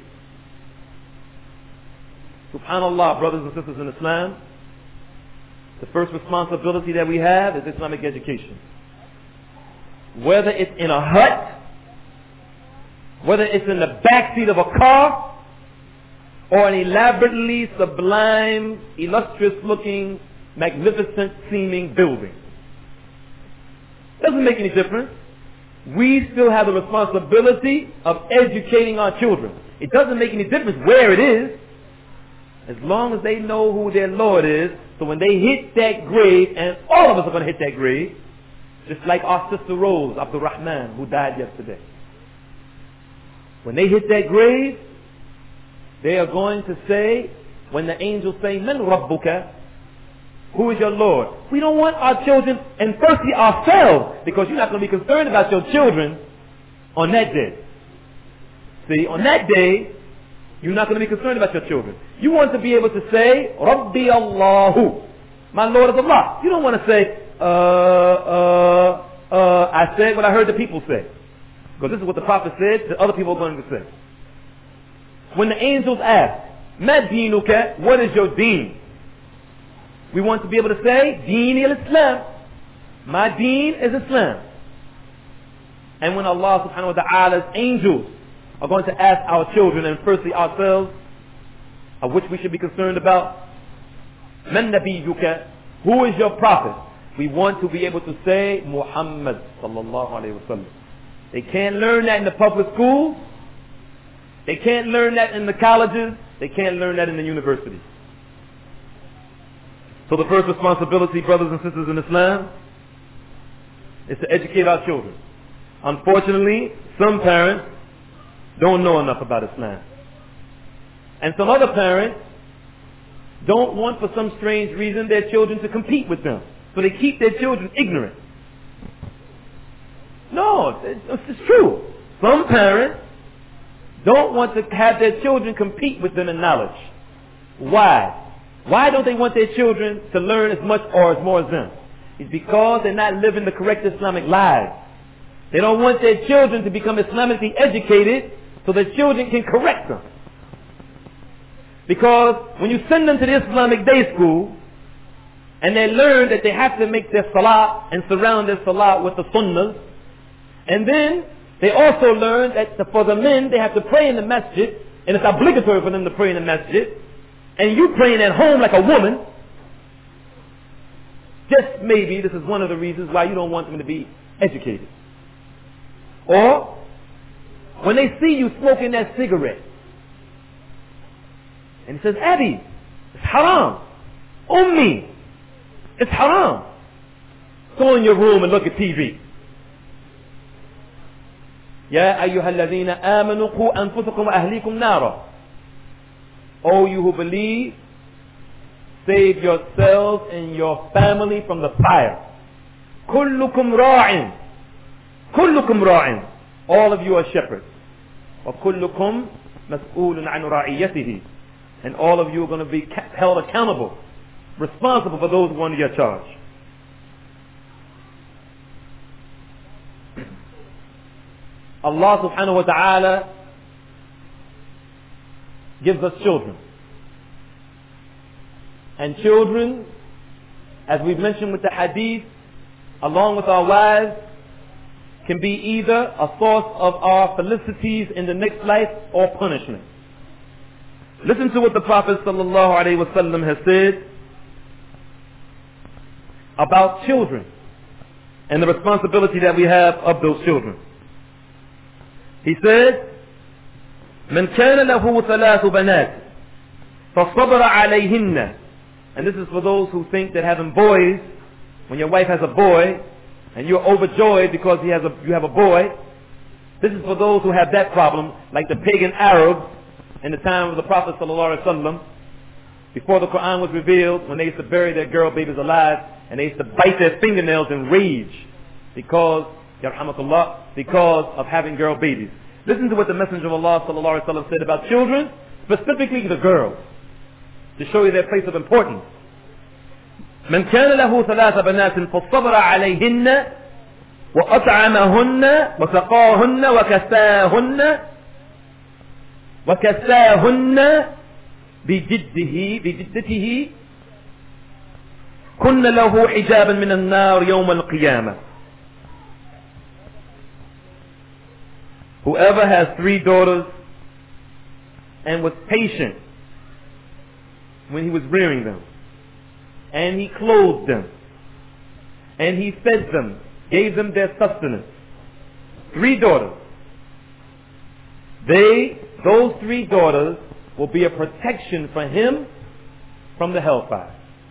Subhanallah, brothers and sisters in Islam, the first responsibility that we have is Islamic education. Whether it's in a hut, whether it's in the backseat of a car, or an elaborately sublime, illustrious-looking, magnificent-seeming building. Doesn't make any difference. We still have the responsibility of educating our children. It doesn't make any difference where it is, as long as they know who their Lord is. So when they hit that grave, and all of us are going to hit that grave, just like our sister Rose Abdul Rahman, who died yesterday. When they hit that grave, they are going to say, when the angels say, Man Rabbuka, who is your Lord? We don't want our children, and firstly ourselves, because you're not going to be concerned about your children on that day. See, on that day, you're not going to be concerned about your children. You want to be able to say, Rabbi Allahu, my Lord is Allah. You don't want to say, I said what I heard the people say. Because this is what the Prophet said, the other people are going to say. When the angels ask, Ma dinuka, what is your deen? We want to be able to say, Deen al-Islam. My deen is Islam. And when Allah subhanahu wa ta'ala's angels are going to ask our children, and firstly ourselves, of which we should be concerned about, Man nabiyuka, who is your prophet? We want to be able to say, Muhammad sallallahu alayhi wa sallam. They can't learn that in the public schools. They can't learn that in the colleges. They can't learn that in the universities. So the first responsibility, brothers and sisters in Islam, is to educate our children. Unfortunately, some parents don't know enough about Islam. And some other parents don't want, for some strange reason, their children to compete with them. So they keep their children ignorant. No, it's true. Some parents don't want to have their children compete with them in knowledge. Why? Why don't they want their children to learn as much or as more as them? It's because they're not living the correct Islamic lives. They don't want their children to become Islamically educated so their children can correct them. Because when you send them to the Islamic day school and they learn that they have to make their salah and surround their salah with the sunnahs, and then they also learn that for the men they have to pray in the masjid, and it's obligatory for them to pray in the masjid, and you praying at home like a woman, just maybe this is one of the reasons why you don't want them to be educated. Or when they see you smoking that cigarette, and it says, Abby, it's haram. Ummi, it's haram. Go in your room and look at TV. Ya ayyuhalladhina amanu qu anfusakum wa ahlikum nara. O you who believe, save yourselves and your family from the fire. Kullukum ra'in. Kullukum ra'in. All of you are shepherds. Wa kullukum mas'ulun an ra'iyatihi. And all of you are going to be held accountable, responsible for those who are under your charge. Allah subhanahu wa ta'ala gives us children. And children, as we've mentioned with the hadith, along with our wives, can be either a source of our felicities in the next life or punishment. Listen to what the Prophet sallallahu alaihi wasallam has said about children. and the responsibility that we have of those children. He said, من كان له ثلاث بنات فصبر عليهن. And this is for those who think that having boys, when your wife has a boy, and you're overjoyed because you have a boy, this is for those who have that problem, like the pagan Arabs in the time of the Prophet ﷺ, before the Quran was revealed, when they used to bury their girl babies alive, and they used to bite their fingernails in rage because, yarhamakallah, because of having girl babies. Listen to what the Messenger of Allah ﷺ said about children, specifically the girls, to show you their place of importance. من كان له ثلاث بنات فالصبر عليهن وأطعمهن وسقاهن وكساهن بجدته كن له حجابا من النار يوم القيامة. Whoever has 3 daughters and was patient when he was rearing them, and he clothed them, and he fed them, gave them their sustenance. 3 daughters. Those 3 daughters will be a protection for him from the hellfire.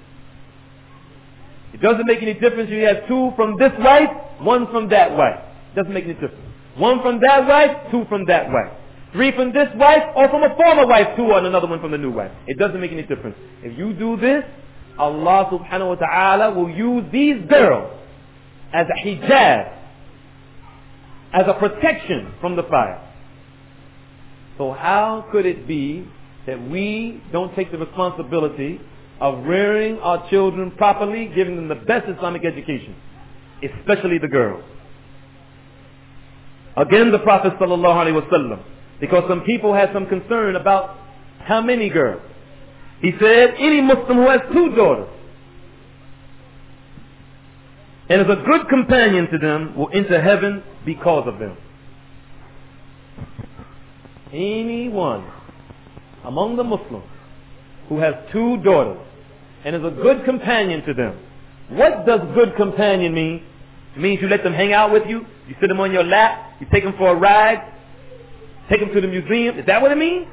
It doesn't make any difference if you have 2 from this wife, 1 from that wife. It doesn't make any difference. 1 from that wife, 2 from that wife. 3 from this wife, or from a former wife, 2 and another one from the new wife. It doesn't make any difference. If you do this, Allah subhanahu wa ta'ala will use these girls as a hijab, as a protection from the fire. So how could it be that we don't take the responsibility of rearing our children properly, giving them the best Islamic education, especially the girls? Again, the Prophet sallallahu alaihi wasallam, because some people had some concern about how many girls. He said, any Muslim who has 2 daughters and is a good companion to them will enter heaven because of them. Anyone among the Muslims who has 2 daughters and is a good companion to them. What does good companion mean? It means you let them hang out with you, you sit them on your lap, you take them for a ride, take them to the museum. Is that what it means?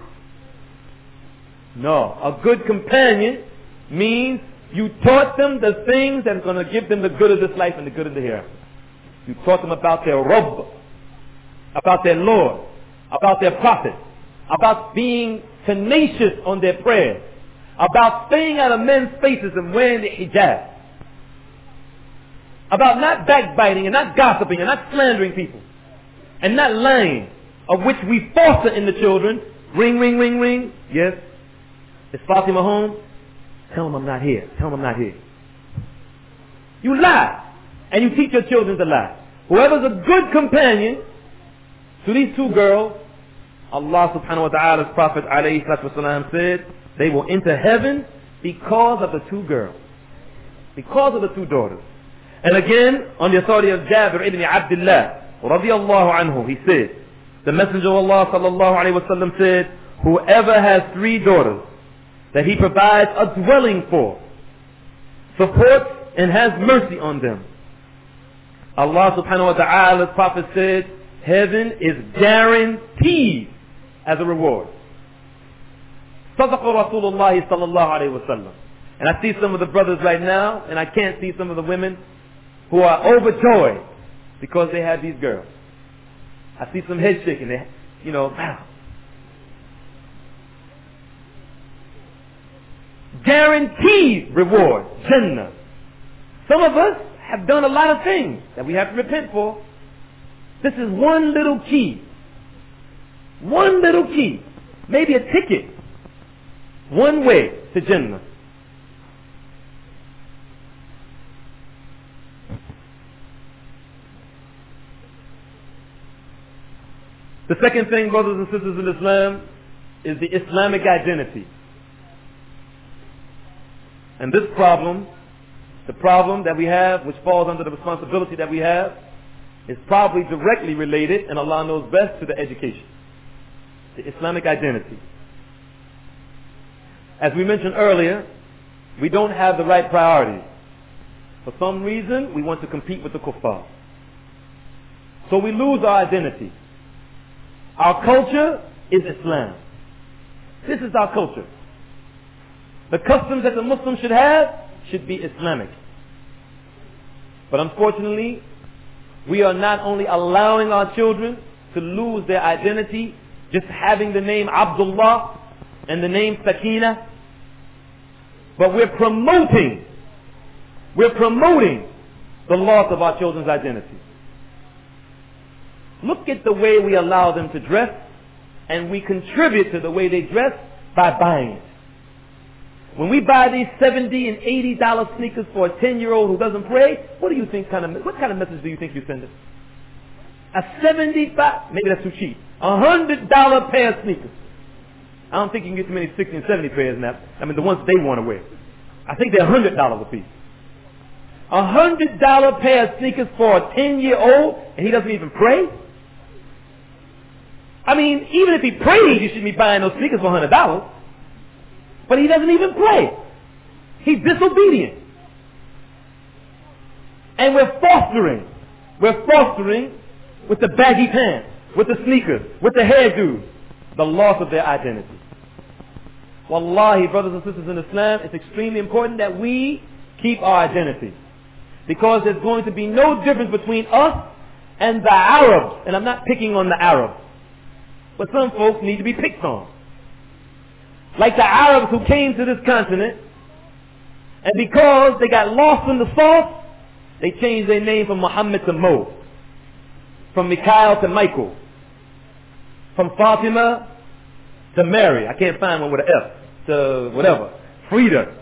No. A good companion means you taught them the things that are going to give them the good of this life and the good of the hereafter. You taught them about their Rabb, about their Lord, about their Prophet, about being tenacious on their prayers, about staying out of men's faces and wearing the hijab, about not backbiting and not gossiping and not slandering people, and not lying, of which we foster in the children. Ring, ring, ring, ring. Yes. Is Fatima home? Tell him I'm not here. Tell him I'm not here. You lie. And you teach your children to lie. Whoever's a good companion to these 2 girls, Allah subhanahu wa ta'ala's Prophet alayhi salatu wasalam said, they will enter heaven because of the 2 girls. Because of the 2 daughters. And again, on the authority of Jabir ibn Abdullah radiyallahu anhu, he said, the Messenger of Allah sallallahu alayhi wasallam said, whoever has 3 daughters that he provides a dwelling for, supports and has mercy on them, Allah subhanahu wa ta'ala's Prophet said, heaven is guaranteed as a reward. Sadaqa Rasulullah sallallahu alayhi wa sallam. And I see some of the brothers right now, and I can't see some of the women who are overjoyed because they have these girls. I see some head shaking. They, wow. Guaranteed reward, Jannah. Some of us have done a lot of things that we have to repent for. This is one little key. One little key. Maybe a ticket. One way to Jannah. The second thing, brothers and sisters in Islam, is the Islamic identity. And this problem, the problem that we have, which falls under the responsibility that we have, is probably directly related, and Allah knows best, to the education. The Islamic identity. As we mentioned earlier, we don't have the right priorities. For some reason, we want to compete with the kuffar. So we lose our identity. Our culture is Islam. This is our culture. The customs that the Muslim should have should be Islamic. But unfortunately, we are not only allowing our children to lose their identity, just having the name Abdullah and the name Sakina, but we're promoting the loss of our children's identity. Look at the way we allow them to dress, and we contribute to the way they dress by buying it. When we buy these $70 and $80 sneakers for a 10-year-old who doesn't pray, what do you think what kind of message do you think you're sending? A $75, maybe that's too cheap, $100 pair of sneakers. I don't think you can get too many 60 and 70 pairs now. I mean, the ones they want to wear. I think they're $100 a piece. $100 pair of sneakers for a 10-year-old, and he doesn't even pray? I mean, even if he prays, you shouldn't be buying those sneakers for $100. But he doesn't even pray. He's disobedient. And we're fostering with the baggy pants, with the sneakers, with the hairdos, the loss of their identity. Wallahi, brothers and sisters in Islam, it's extremely important that we keep our identity. Because there's going to be no difference between us and the Arabs. And I'm not picking on the Arabs. But some folks need to be picked on. Like the Arabs who came to this continent, and because they got lost in the sauce, they changed their name from Muhammad to Mo, from Mikhail to Michael, from Fatima to Mary. I can't find one with an F. To whatever. Frida.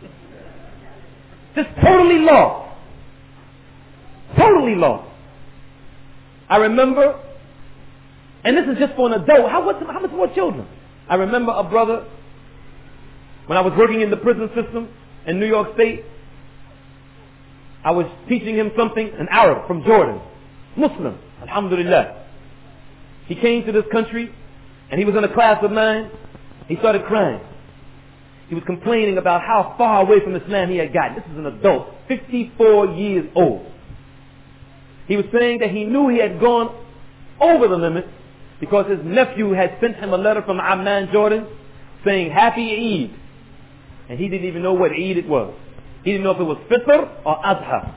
Just totally lost. Totally lost. I remember, and this is just for an adult, how much more children? I remember a brother, when I was working in the prison system in New York State, I was teaching him something, an Arab from Jordan, Muslim, alhamdulillah. He came to this country, and he was in a class of mine. He started crying. He was complaining about how far away from Islam he had gotten. This is an adult, 54 years old. He was saying that he knew he had gone over the limit because his nephew had sent him a letter from Amman, Jordan, saying Happy Eid. And he didn't even know what Eid it was. He didn't know if it was Fitr or Adha.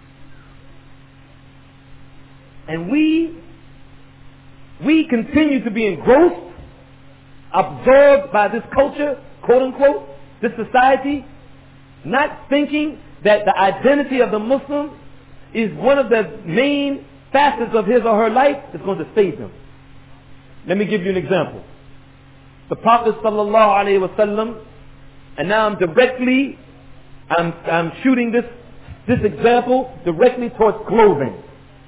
And we continue to be engrossed, absorbed by this culture, quote unquote, this society, not thinking that the identity of the Muslim is one of the main facets of his or her life that's going to save him. Let me give you an example. The Prophet sallallahu alaihi wasallam, and now I'm shooting this example directly towards clothing.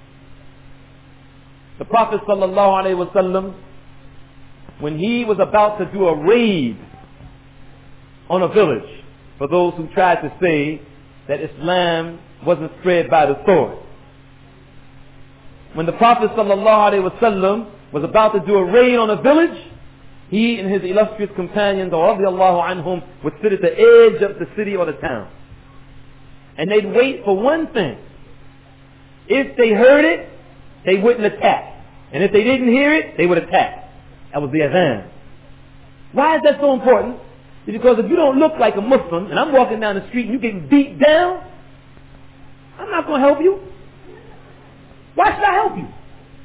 The Prophet sallallahu alaihi wasallam, when he was about to do a raid on a village, for those who tried to say that Islam wasn't spread by the sword. When the Prophet sallallahu alaihi wasallam was about to do a raid on a village, he and his illustrious companions, radiallahu anhum, would sit at the edge of the city or the town. And they'd wait for one thing. If they heard it, they wouldn't attack. And if they didn't hear it, they would attack. That was the adhan. Why is that so important? It's because if you don't look like a Muslim, and I'm walking down the street and you're getting beat down, I'm not going to help you. Why should I help you?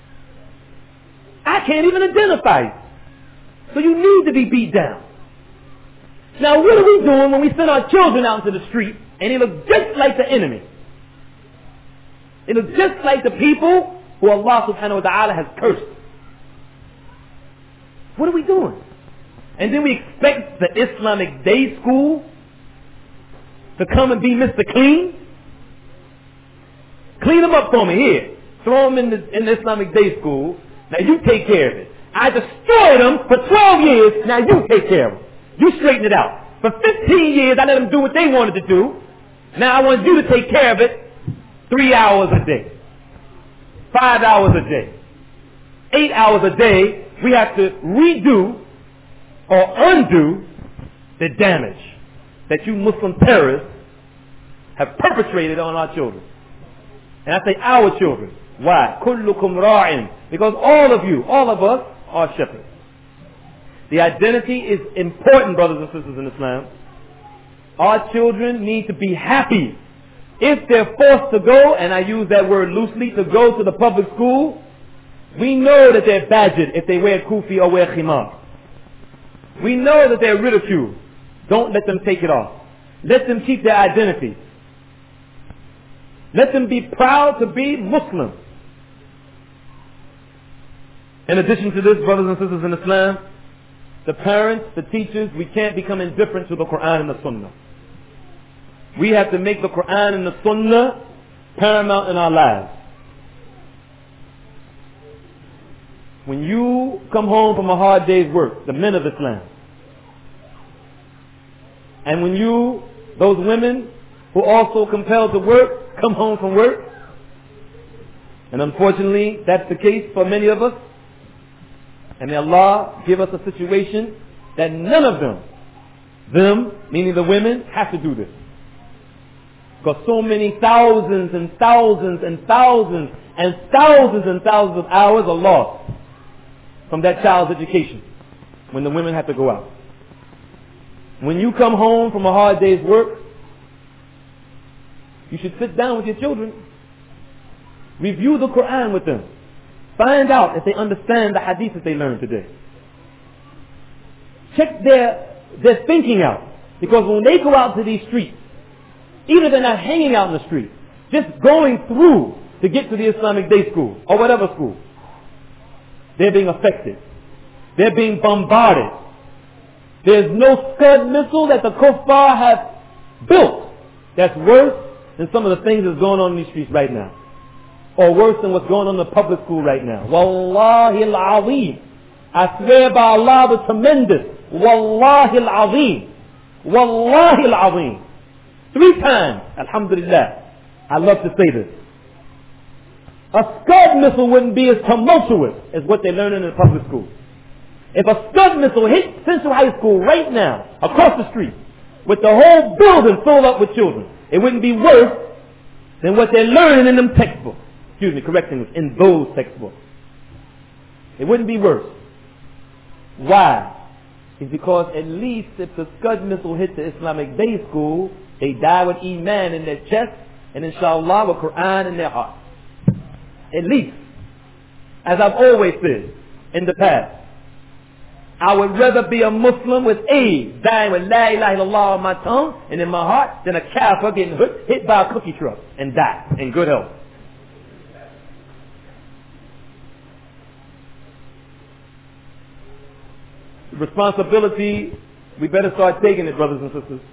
I can't even identify you. So you need to be beat down. Now what are we doing when we send our children out into the street and they look just like the enemy? They look just like the people who Allah subhanahu wa ta'ala has cursed. What are we doing? And then we expect the Islamic day school to come and be Mr. Clean? Clean them up for me here. Throw them in the Islamic day school. Now you take care of it. I destroyed them for 12 years. Now you take care of them. You straighten it out. For 15 years I let them do what they wanted to do. Now I want you to take care of it 3 hours a day. 5 hours a day. 8 hours a day. We have to redo or undo the damage that you Muslim terrorists have perpetrated on our children. And I say our children. Why? كُلُّكُمْ رَاعٍ. Because all of you, all of us, are shepherds. The identity is important, brothers and sisters in Islam. Our children need to be happy. If they're forced to go, and I use that word loosely, to go to the public school, we know that they're badgered if they wear kufi or wear khimar. We know that they're ridiculed. Don't let them take it off. Let them keep their identity. Let them be proud to be Muslim. In addition to this, brothers and sisters in Islam, the parents, the teachers, we can't become indifferent to the Quran and the Sunnah. We have to make the Quran and the Sunnah paramount in our lives. When you come home from a hard day's work, the men of Islam, and when you, those women who also compelled to work, come home from work, and unfortunately that's the case for many of us, and may Allah give us a situation that none of them, meaning the women, have to do this. Because so many thousands and thousands and thousands and thousands and thousands of hours are lost from that child's education when the women have to go out. When you come home from a hard day's work, you should sit down with your children. Review the Quran with them. Find out if they understand the hadith that they learned today. Check their thinking out. Because when they go out to these streets, even if they're not hanging out in the street, just going through to get to the Islamic day school or whatever school, they're being affected. They're being bombarded. There's no Scud missile that the kuffar have built that's worse than some of the things that's going on in these streets right now. Or worse than what's going on in the public school right now. Wallahi al-azim. I swear by Allah the tremendous. Wallahi al-azim. Wallahi al-azim. 3 times, alhamdulillah. I love to say this. A Scud missile wouldn't be as tumultuous as what they're learning in the public school. If a Scud missile hit Central High School right now, across the street, with the whole building filled up with children, it wouldn't be worse than what they're learning in them textbooks. Excuse me, correcting this, in those textbooks. It wouldn't be worse. Why? It's because at least if the Scud missile hit the Islamic day school, they die with Iman in their chest and inshallah with Quran in their heart. At least. As I've always said in the past, I would rather be a Muslim with AIDS, dying with La ilaha illallah on my tongue and in my heart, than a kafir getting hit by a cookie truck and die in good health. Responsibility, we better start taking it, brothers and sisters.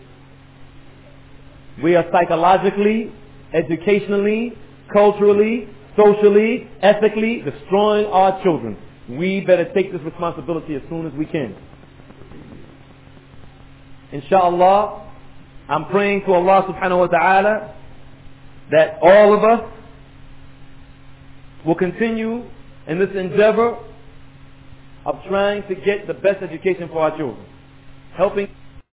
We are psychologically, educationally, culturally, socially, ethically destroying our children. We better take this responsibility as soon as we can. Inshallah, I'm praying to Allah subhanahu wa ta'ala that all of us will continue in this endeavor of trying to get the best education for our children. Helping